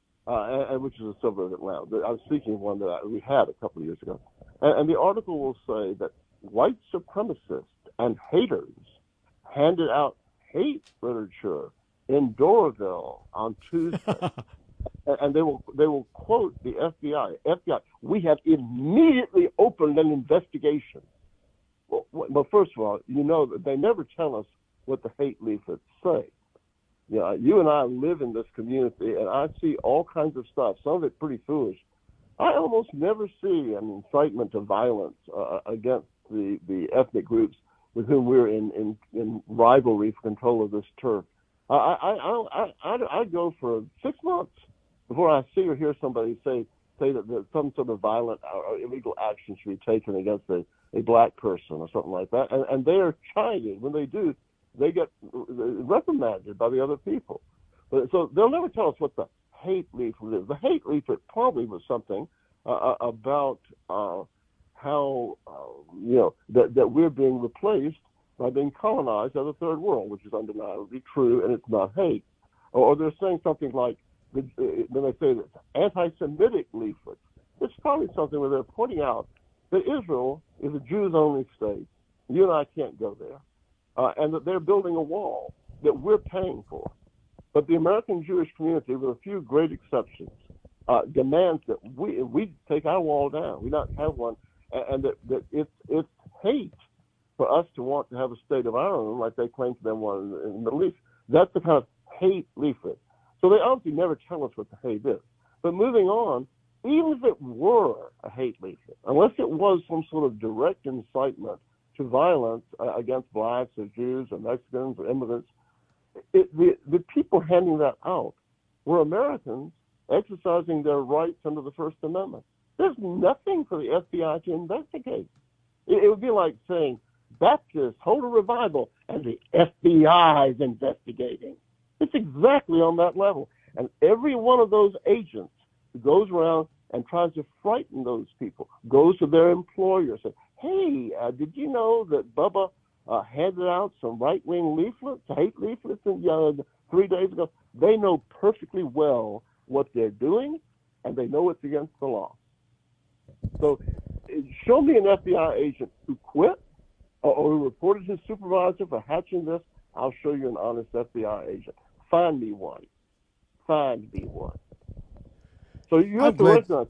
uh, and, which is a suburb of Atlanta. I was speaking of one that I, we had a couple of years ago. And, and the article will say that white supremacists and haters handed out hate literature in Doraville on Tuesday. And they will they will quote the F B I. F B I, we have immediately opened an investigation. Well, well, first of all, you know that they never tell us what the hate leaflets say. You know, you and I live in this community, and I see all kinds of stuff, some of it pretty foolish. I almost never see an incitement to violence uh, against the, the ethnic groups with whom we're in, in, in rivalry for control of this turf. I, I, I, I, I go for six months before I see or hear somebody say say that, that some sort of violent or illegal action should be taken against a, a black person or something like that. And, and they are chided. When they do, they get reprimanded by the other people. But, so they'll never tell us what the hate leaflet is. The hate leaflet probably was something uh, about uh, how, uh, you know, that, that we're being replaced by being colonized by the third world, which is undeniably true, and it's not hate. Or, or they're saying something like, when they say this, anti-Semitic leaflets. it's probably something where they're pointing out that Israel is a Jews-only state. You and I can't go there. Uh, and that they're building a wall that we're paying for. But the American Jewish community, with a few great exceptions, uh, demands that we we take our wall down. We not have one, and, and that, that it's it's hate for us to want to have a state of our own, like they claim to them one in the, in the Middle East. That's the kind of hate leaflet. So they obviously never tell us what the hate is. But moving on, even if it were a hate leaflet, unless it was some sort of direct incitement to violence uh, against blacks or Jews or Mexicans or immigrants, it, the, the people handing that out were Americans exercising their rights under the First Amendment. There's nothing for the F B I to investigate. It, it would be like saying, Baptists hold a revival and the F B I is investigating. It's exactly on that level. And every one of those agents who goes around and tries to frighten those people, goes to their employer, says, hey, uh, did you know that Bubba uh, handed out some right-wing leaflets, hate leaflets, in, uh, three days ago? They know perfectly well what they're doing, and they know it's against the law. So show me an F B I agent who quit or, or who reported his supervisor for hatching this. I'll show you an honest F B I agent. Find me one. Find me one. So you have I'm to glad, recognize.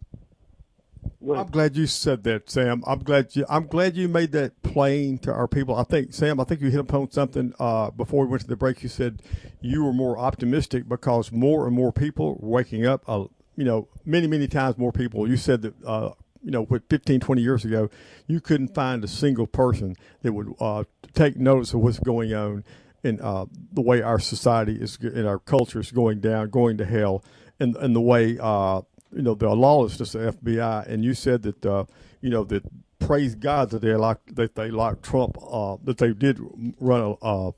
I'm glad you said that, Sam. I'm glad you. I'm glad you made that plain to our people. I think, Sam. I think you hit upon something uh, before we went to the break. You said you were more optimistic because more and more people are waking up. Uh, you know, many, many times more people. You said that. Uh, you know, with fifteen, twenty years ago, you couldn't find a single person that would uh, take notice of what's going on in uh, the way our society is, and our culture is going down, going to hell, and and the way uh, you know the lawlessness of the F B I. And you said that uh, you know that praise God that they locked that they locked Trump, uh, that they did run a, uh,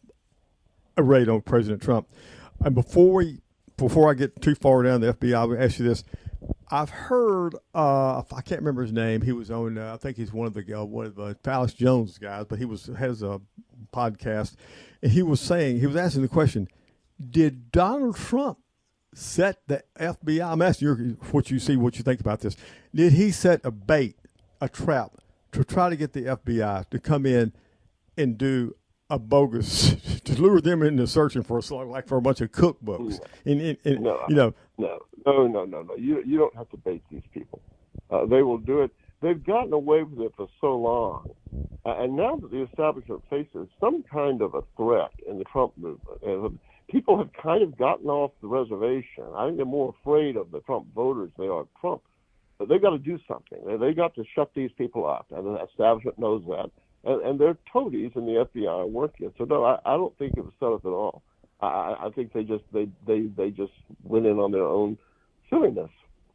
a raid on President Trump. And before we before I get too far down the F B I, I will ask you this. I've heard, uh, I can't remember his name. He was on, uh, I think he's one of the uh, one of the Alex Jones guys, but he was has a podcast, and he was saying, he was asking the question, did Donald Trump set the F B I? I'm asking you what you see, what you think about this. Did he set a bait, a trap, to try to get the F B I to come in and do a bogus, to lure them into searching for a like for a bunch of cookbooks? And, and, and no, you know, no, no, no, no, no. You you don't have to bait these people. Uh, they will do it. They've gotten away with it for so long, uh, and now that the establishment faces some kind of a threat in the Trump movement, and people have kind of gotten off the reservation. I think they're more afraid of the Trump voters than they are of Trump. But they've got to do something. They they got to shut these people up, and the establishment knows that. And, and their toadies in the F B I are working it. So no, I, I don't think it was set up at all. I, I think they just they, they they just went in on their own silliness.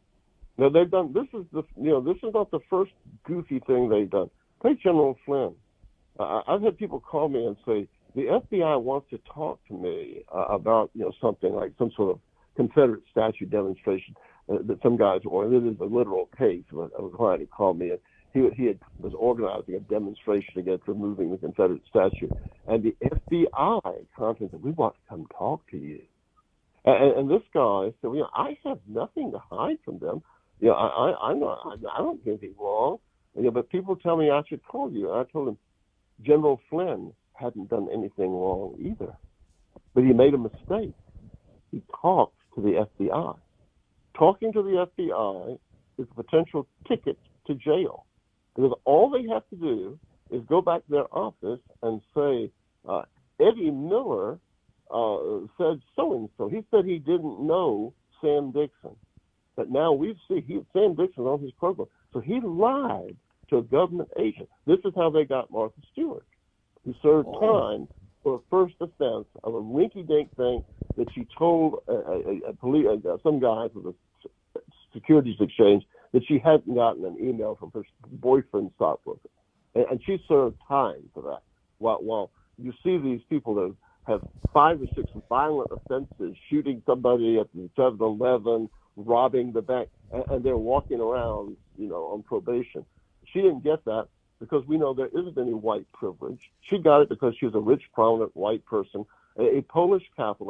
Now they've done this is the you know this is not the first goofy thing they've done. Take General Flynn. Uh, I've had people call me and say the F B I wants to talk to me uh, about you know something like some sort of Confederate statue demonstration uh, that some guys or it is a literal case of a, of a client who called me and. He, he had, was organizing a demonstration against removing the Confederate statue. And the F B I contacted, we want to come talk to you. And, and this guy said, well, you know, I have nothing to hide from them. You know, I, I, I'm not, I, I don't do anything wrong. You know, but people tell me I should call you. And I told him General Flynn hadn't done anything wrong either. But he made a mistake. He talked to the F B I. Talking to the F B I is a potential ticket to jail. Because all they have to do is go back to their office and say, uh, Eddie Miller uh, said so-and-so. He said he didn't know Sam Dixon. But now we've seen he, Sam Dixon on his program. So he lied to a government agent. This is how they got Martha Stewart, who served time for a first offense of a rinky-dink thing that she told a, a, a police, uh, some guy from the Securities Exchange that she hadn't gotten an email from her boyfriend's stockbroker. And, and she served time for that. While, while you see these people that have five or six violent offenses, shooting somebody at the seven eleven, robbing the bank, and, and they're walking around, you know, on probation. She didn't get that because we know there isn't any white privilege. She got it because she was a rich, prominent white person, a, a Polish Catholic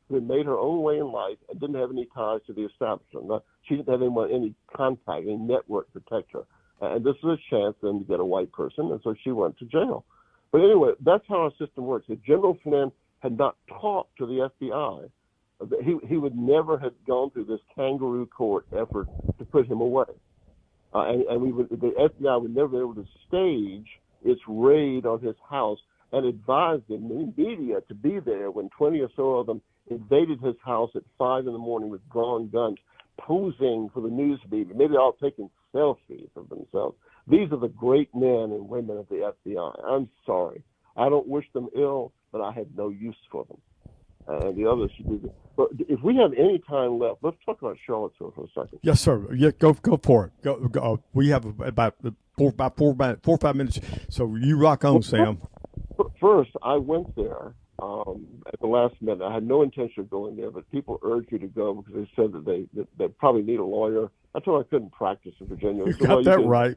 who had made her own way in life and didn't have any ties to the establishment. Now, she didn't have anyone, any contact, any network to protect her. And this was a chance then to get a white person, and so she went to jail. But anyway, that's how our system works. If General Flynn had not talked to the F B I, he, he would never have gone through this kangaroo court effort to put him away. Uh, and and we would, the F B I would never be able to stage its raid on his house and advise the media to be there when twenty or so of them invaded his house at five in the morning with drawn guns, posing for the news media, maybe all taking selfies of themselves. These are the great men and women of the F B I. I'm sorry. I don't wish them ill, but I have no use for them. Uh, and the others should do this. But if we have any time left, let's talk about Charlottesville for a second. Yes, sir. Yeah, go go for it. Go, go. Uh, we have about four, about four, about four or five minutes. So you rock on, well, Sam. First, I went there um, at the last minute. I had no intention of going there, but people urged me to go because they said that they that they probably need a lawyer. I told them I couldn't practice in Virginia. You so, got well, that you right.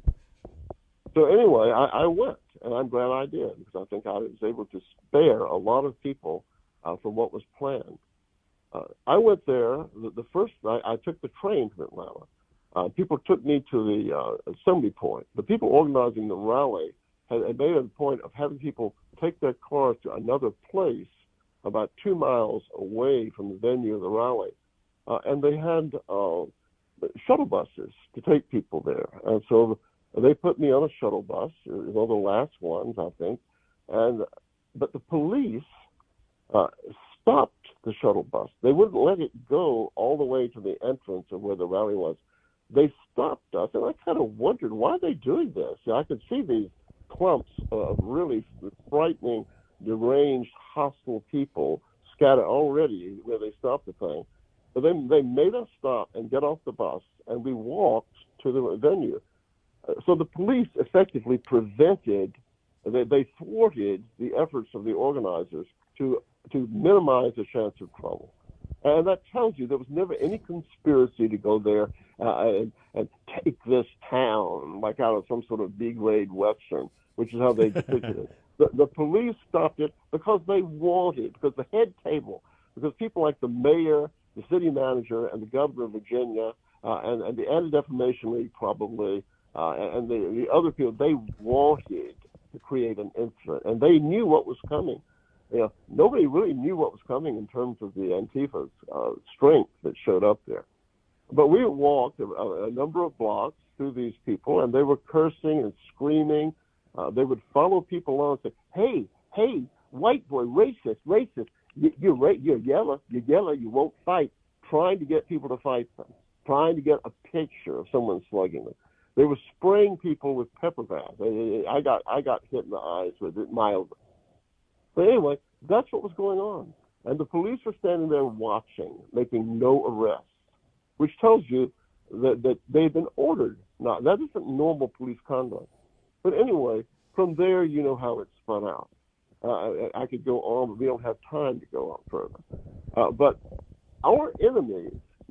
So anyway, I, I went, and I'm glad I did because I think I was able to spare a lot of people uh, from what was planned. Uh, I went there. The, the first night, I took the train from Atlanta. Uh, people took me to the uh, assembly point. The people organizing the rally had, had made a point of having people take their cars to another place about two miles away from the venue of the rally. Uh, and they had uh, shuttle buses to take people there. And so they put me on a shuttle bus. It was one of the last ones, I think. And but the police uh, stopped the shuttle bus. They wouldn't let it go all the way to the entrance of where the rally was. They stopped us, and I kind of wondered, why are they doing this? You know, I could see these clumps of really frightening, deranged, hostile people scattered already where they stopped the thing. But they, they made us stop and get off the bus, and we walked to the venue. Uh, so the police effectively prevented, they, they thwarted the efforts of the organizers to to minimize the chance of trouble. And that tells you there was never any conspiracy to go there uh, and, and take this town like out of some sort of B-grade Western, which is how they depicted it. The, the police stopped it because they wanted, because the head table, because people like the mayor, the city manager, and the governor of Virginia, uh, and, and the Anti-Defamation League probably, uh, and the, the other people, they wanted to create an incident, and they knew what was coming. You know, nobody really knew what was coming in terms of the Antifa's uh, strength that showed up there. But we walked a, a number of blocks through these people, and they were cursing and screaming. Uh, they would follow people along and say, hey, hey, white boy, racist, racist. You, you're, ra- you're yellow, you're yellow, you won't fight. Trying to get people to fight them, trying to get a picture of someone slugging them. They were spraying people with pepper gas. I got, I got hit in the eyes with it mildly. But anyway, that's what was going on. And the police were standing there watching, making no arrests, which tells you that, that they've been ordered. Now, that isn't normal police conduct. But anyway, from there, you know how it spun out. Uh, I, I could go on, but we don't have time to go on further. Uh, but our enemies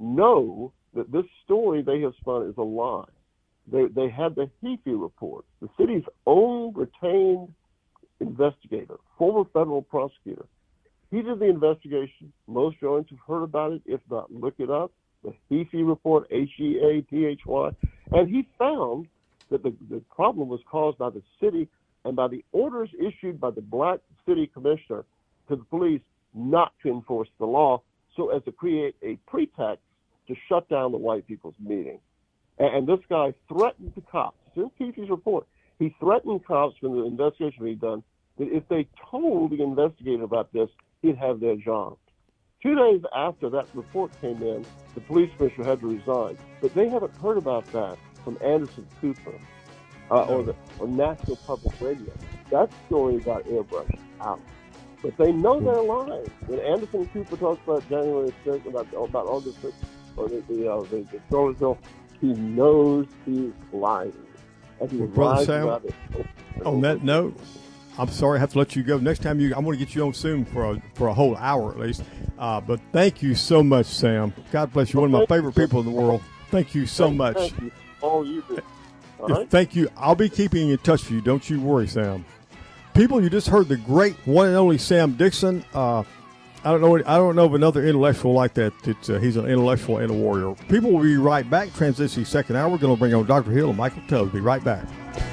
know that this story they have spun is a lie. They, they had the Heaphy report, the city's own retained investigator, former federal prosecutor. He did the investigation. Most journalists have heard about it. If not, look it up. The Heaphy report, H E A P H Y. And he found that the, the problem was caused by the city and by the orders issued by the black city commissioner to the police not to enforce the law so as to create a pretext to shut down the white people's meeting. And, and this guy threatened the cops. In Heaphy's report, he threatened cops when the investigation was done that if they told the investigator about this, he'd have their job. Two days after that report came in, the police commissioner had to resign. But they haven't heard about that from Anderson Cooper uh, or, the, or National Public Radio. That story got airbrushed out. But they know they're lying. When Anderson Cooper talks about January sixth, about, about August sixth, or the, the, uh, the, the Charlottesville, he knows he's lying. And he Brother lies Sam, about it. on that note, I'm sorry I have to let you go. Next time you, I'm going to get you on soon for a, for a whole hour at least. Uh, but thank you so much, Sam. God bless you. One of my favorite people in the world. Thank you so thank, much. Thank you. All you do. All Yes, right? Thank you. I'll be keeping in touch with you. Don't you worry, Sam. People, you just heard the great one and only Sam Dixon. Uh, I don't know. I don't know of another intellectual like that. That uh, he's an intellectual and a warrior. People will be right back. Transitioning second hour. We're going to bring on Doctor Hill and Michael Tubbs. Be right back.